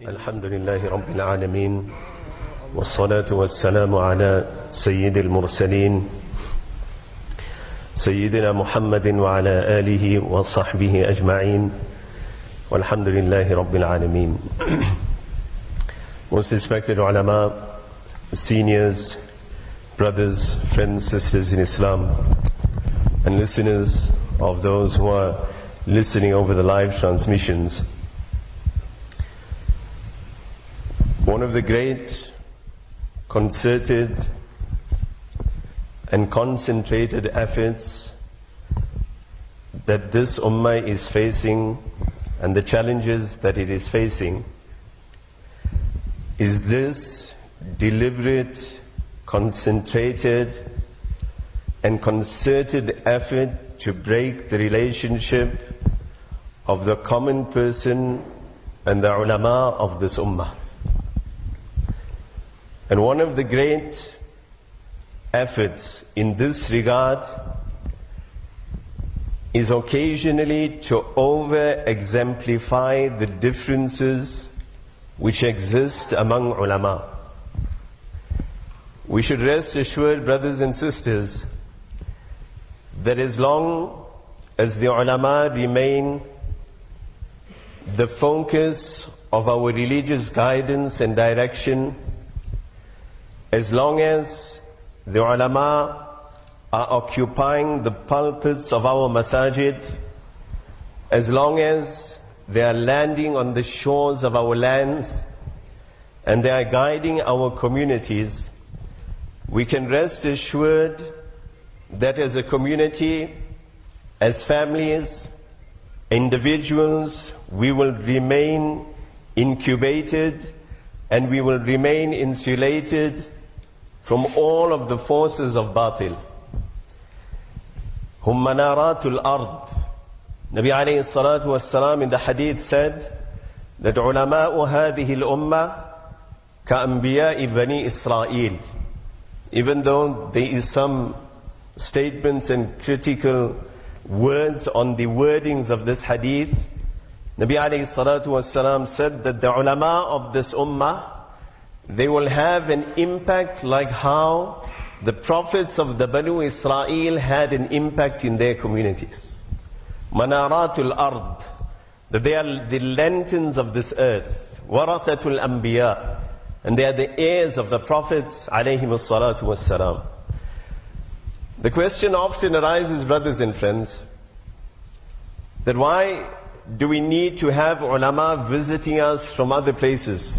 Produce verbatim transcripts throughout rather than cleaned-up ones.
الحمد لله رب العالمين والصلاة والسلام على سيد المرسلين سيدنا محمد وعلى آله وصحبه أجمعين والحمد لله رب العالمين. Most respected ulama, seniors, brothers, friends, sisters in Islam, and listeners of those who are listening over the live transmissions. One of the great concerted and concentrated efforts that this ummah is facing and the challenges that it is facing is this deliberate, concentrated and concerted effort to break the relationship of the common person and the ulama of this ummah. And one of the great efforts in this regard is occasionally to over-exemplify the differences which exist among ulama. We should rest assured, brothers and sisters, that as long as the ulama remain the focus of our religious guidance and direction, as long as the ulama are occupying the pulpits of our masajid, as long as they are landing on the shores of our lands and they are guiding our communities, we can rest assured that as a community, as families, individuals, we will remain incubated and we will remain insulated from all of the forces of batil. Hum manaratul ard. Nabi alayhi salatu wassalam in the hadith said that ulama'u hadhihi al-ummah ka-anbiya'i bani Israel. Even though there is some statements and critical words on the wordings of this hadith, Nabi alayhi salatu wassalam said that the ulama of this ummah, they will have an impact like how the prophets of the Banu Israel had an impact in their communities. Manaratul ard, that they are the lanterns of this earth. Warathatul anbiya, and they are the heirs of the prophets alayhimus salatu wassalam. The question often arises, brothers and friends, that why do we need to have ulama visiting us from other places?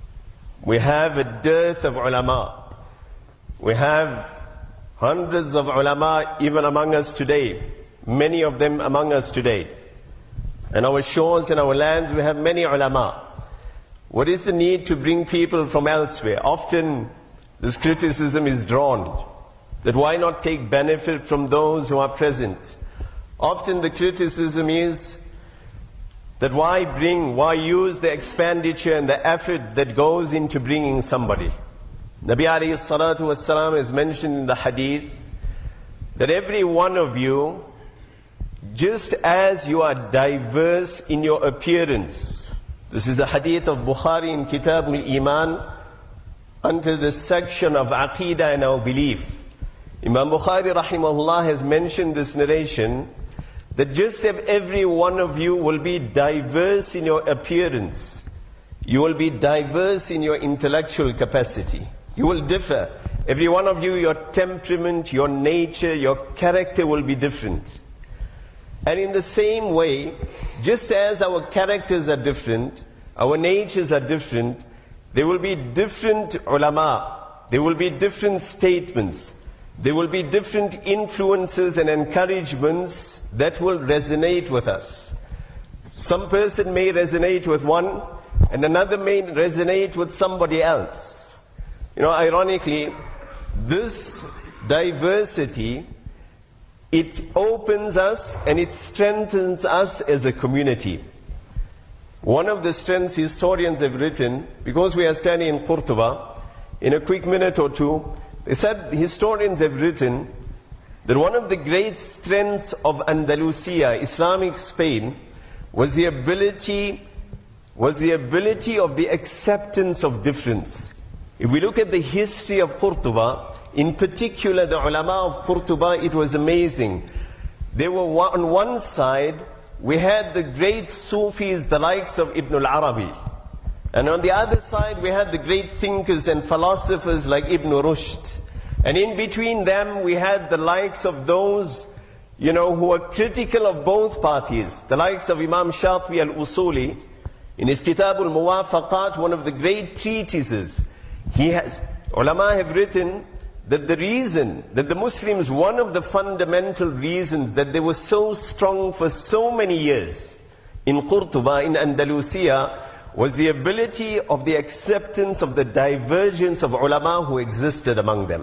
We have a dearth of ulama. We have hundreds of ulama even among us today. Many of them among us today. And our shores and our lands, we have many ulama. What is the need to bring people from elsewhere? Often this criticism is drawn, that why not take benefit from those who are present? Often the criticism is that why bring, why use the expenditure and the effort that goes into bringing somebody? Nabi alayhi salatu wassalam is mentioned in the hadith that every one of you, just as you are diverse in your appearance, this is the hadith of Bukhari in Kitabul Iman, under the section of Aqidah and our belief. Imam Bukhari rahimahullah has mentioned this narration, that just as every one of you will be diverse in your appearance, you will be diverse in your intellectual capacity. You will differ. Every one of you, your temperament, your nature, your character will be different. And in the same way, just as our characters are different, our natures are different, there will be different ulama, there will be different statements, there will be different influences and encouragements that will resonate with us. Some person may resonate with one, and another may resonate with somebody else. You know, ironically, this diversity, it opens us and it strengthens us as a community. One of the strengths historians have written, because we are standing in Qurtuba, in a quick minute or two, they said, historians have written that one of the great strengths of Andalusia, Islamic Spain, was the ability was the ability of the acceptance of difference. If we look at the history of Qurtuba, in particular the ulama of Qurtuba, it was amazing. They were on one side, we had the great Sufis, the likes of Ibn al-Arabi. And on the other side, we had the great thinkers and philosophers like Ibn Rushd. And in between them, we had the likes of those, you know, who were critical of both parties. The likes of Imam Shatibi al-Usuli. In his Kitab al-Muwafaqat, one of the great treatises, he has, ulama have written that the reason that the Muslims, one of the fundamental reasons that they were so strong for so many years in Qurtuba, in Andalusia, was the ability of the acceptance of the divergence of ulama who existed among them.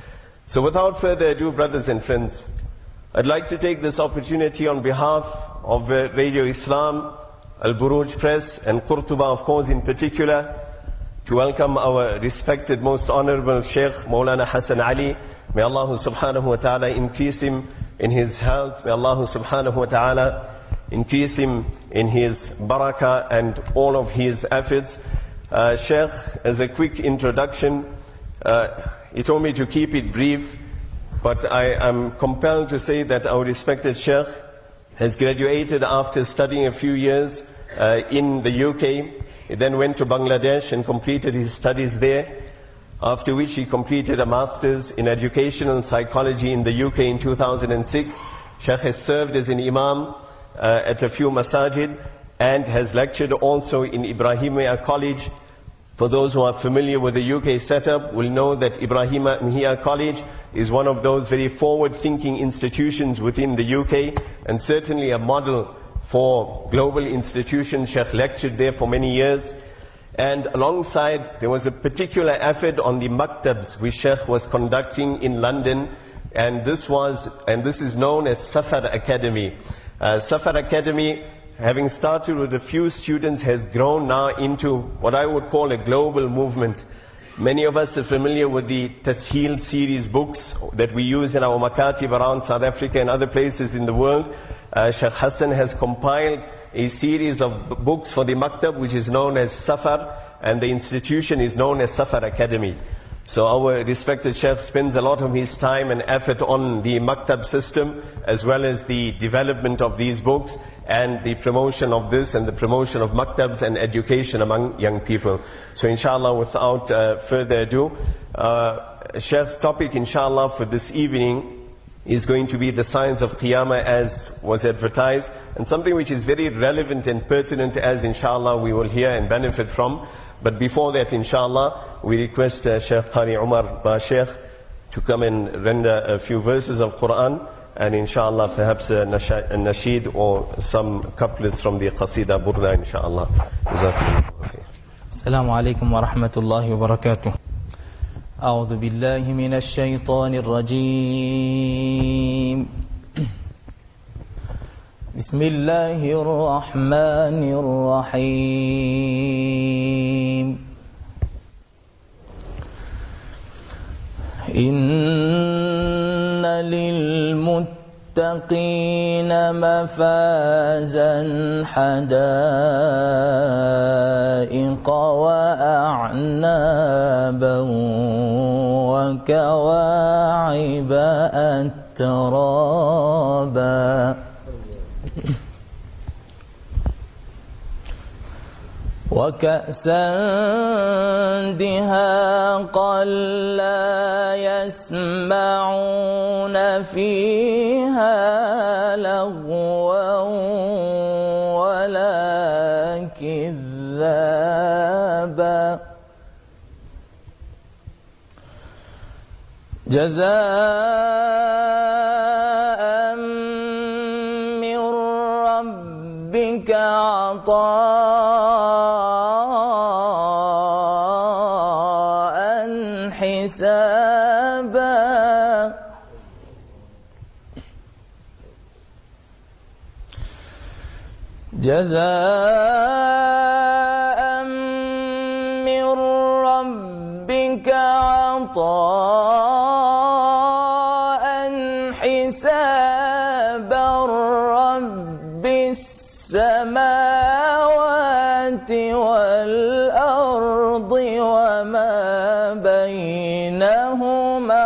So without further ado, brothers and friends, I'd like to take this opportunity on behalf of uh, Radio Islam, Al-Buruj Press, and Qurtuba, of course, in particular, to welcome our respected, most honorable Sheikh Maulana Hassan Ali. May Allah subhanahu wa ta'ala increase him in his health. May Allah subhanahu wa ta'ala increase him in his barakah and all of his efforts. Uh, Sheikh, as a quick introduction, uh, he told me to keep it brief, but I am compelled to say that our respected Sheikh has graduated after studying a few years uh, in the U K. He then went to Bangladesh and completed his studies there, after which he completed a master's in educational psychology in the U K in two thousand six. Sheikh has served as an imam uh, at a few masajid and has lectured also in Ibrahimiyya College. For those who are familiar with the U K setup will know that Ibrahimiyya College is one of those very forward-thinking institutions within the U K, and certainly a model for global institutions. Sheikh lectured there for many years. And alongside, there was a particular effort on the maktabs which Sheikh was conducting in London, and this was, and this is known as Safar Academy. Uh, Safar Academy, having started with a few students, has grown now into what I would call a global movement. Many of us are familiar with the Tasheel series books that we use in our makatib around South Africa and other places in the world. Uh, Sheikh Hassan has compiled a series of books for the maktab which is known as Safar, and the institution is known as Safar Academy. So our respected Sheikh spends a lot of his time and effort on the maktab system, as well as the development of these books and the promotion of this and the promotion of maktabs and education among young people. So inshallah, without uh, further ado, uh, Sheikh's topic inshallah for this evening is going to be the signs of Qiyamah as was advertised, and something which is very relevant and pertinent, as inshallah we will hear and benefit from. But before that, inshallah, we request uh, Sheikh Qari Umar Bashir to come and render a few verses of Quran, and inshallah perhaps a nasheed or some couplets from the Qasida Burda, inshallah. Assalamu alaikum wa rahmatullahi wa barakatuh. أعوذ بالله من الشيطان الرجيم بسم الله الرحمن الرحيم إن للمتقين مفازا حدائق وأعنابا وكواعب أترابا وكأسا دهاقا لا يسمعون فيها لغوا ولا كذابا جزاء من ربك عطاء حسابا جزاء من ربك عطاء حسابا رب السماوات وما بينهما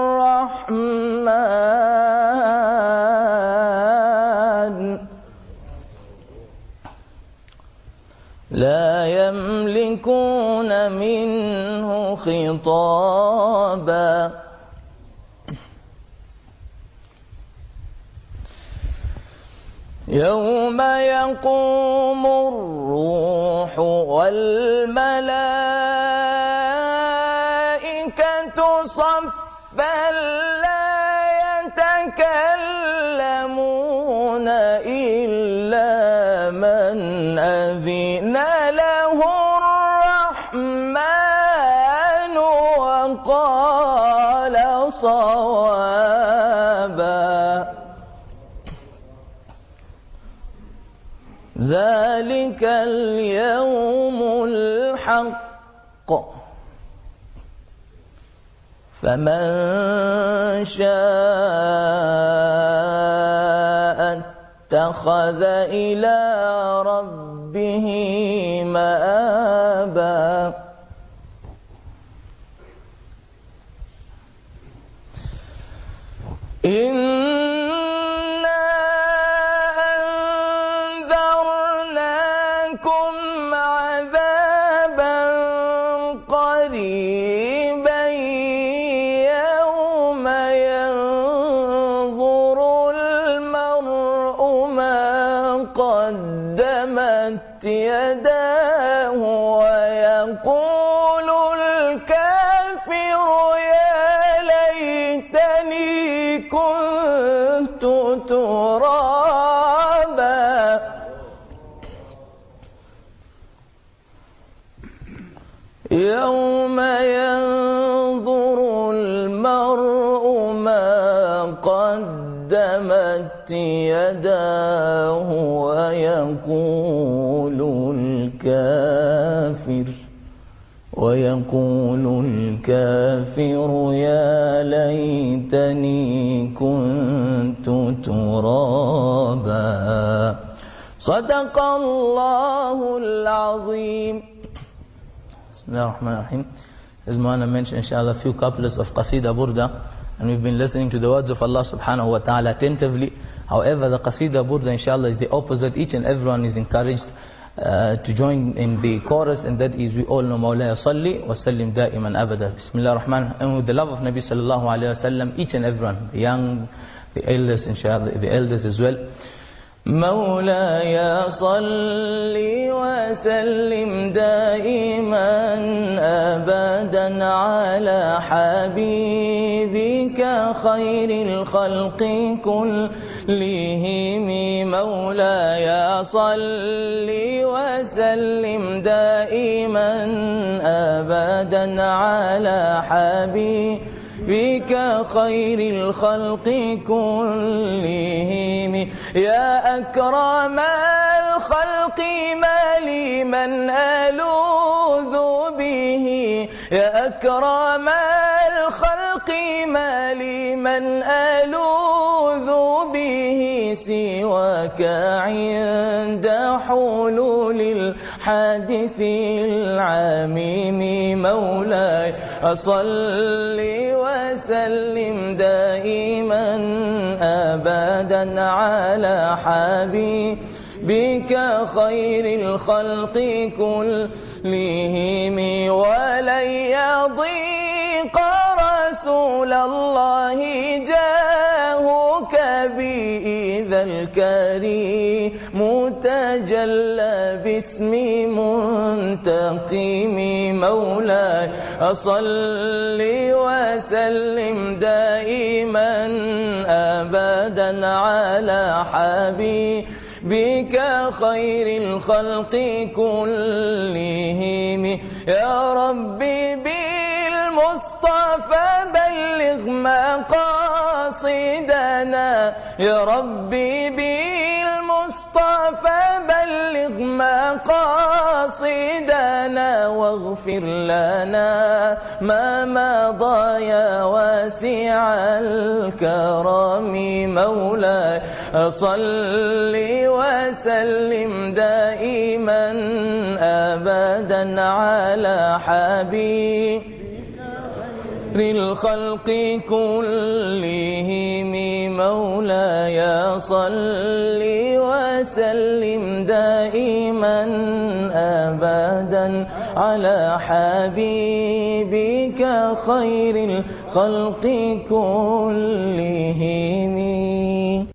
الرحمن لا يملكون منه خطابا يوم يقوم الروح والملائكة صفا لا يتكلمون إلا من أذن له الرحمن وقال صوابا ذلك اليوم الحق فمن شاء اتخذ إلى ربه مآبا إنا أنذرناكم عذابا قريبا يوم ينظر المرء ما قدمت يداه ويقول الكافر يا ليتني كنت ترابا يوم ينظر المرء ما قدمت يداه ويقول الكافر ويقول الكافر يا ليتني كنت ترابا صدق الله العظيم. Bismillah ar-Rahman ar-Rahim. As Mawlana mentioned, inshallah, a few couplets of Qasida Burda, and we've been listening to the words of Allah subhanahu wa ta'ala attentively. However, the Qasida Burda, inshallah, is the opposite. Each and everyone is encouraged uh, to join in the chorus, and that is, we all know Mawlaya Salli wa Sallim Da'iman Abada. Bismillah ar-Rahman. And with the love of Nabi sallallahu alayhi wa sallam, each and everyone, the young, the elders, inshallah, the elders as well. مولاي صل وسلم دائما أبدا على حبيبك خير الخلق كلهم مولاي صل وسلم دائما أبدا على حبيبك بك خير الخلق كلهم يا أكرم الخلق ما لي من ألوذ به يا أكرم الخلق ما لي من ألوذ به سواك عند حلول الحادث العميم مولاي أصل وسلم دائما أبدا على حبيبك خير الخلق كلهم ولن يضيق رسول الله جاهك بإذا الكريم متجلى باسم منتقم مولاي أصل وسلم دائما أبدا على حبيبك خير الخلق كلهم يا ربي بالمصطفى بلغ مقاصدنا يا ربي بالمصطفى بلغ مقاصدنا واغفر لنا ما مضى يا واسع الكرم مولاي صل وسلم دائما أبدا على حبيب الخلق كلهم مولاي صل وسلم دائما أبدا على حبيبك خير الخلق كلهم.